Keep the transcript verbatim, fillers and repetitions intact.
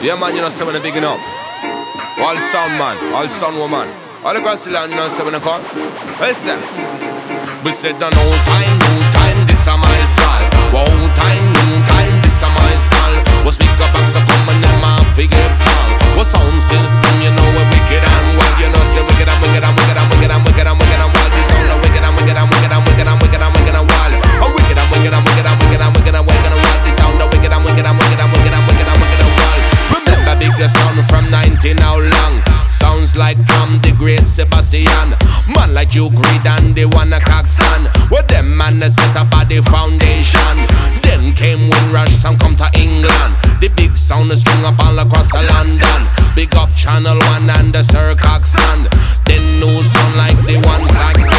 Yeah, man, you know, someone bigging up. All sound man, all sound woman. All across the land, you know, someone call. Listen. We said no time, no time, this a my style. Wow time, no time, this a my style. Was big up box a come and them a figure pal. Was sound system, you know we wicked and wild. You know say wicked and wicked and wicked and wicked and wicked and wicked and wild. We sound like wicked and wicked and wicked and wicked and wicked and wicked and wild. Oh wicked and wicked and wicked and wicked and wicked and wicked and wild. We sound like wicked and wicked and wicked and wicked and wicked and wicked and wild. Remember bigger sound from nineteen how long? Sounds like Tom the Great Sebastian. Man like you greed and they wanna Coxon. With them man they set up at the foundation. Then came Windrush and come to England. The big sound is string up all across London. Big up Channel One and the Sir Coxon. Then new sound like the one Saxon.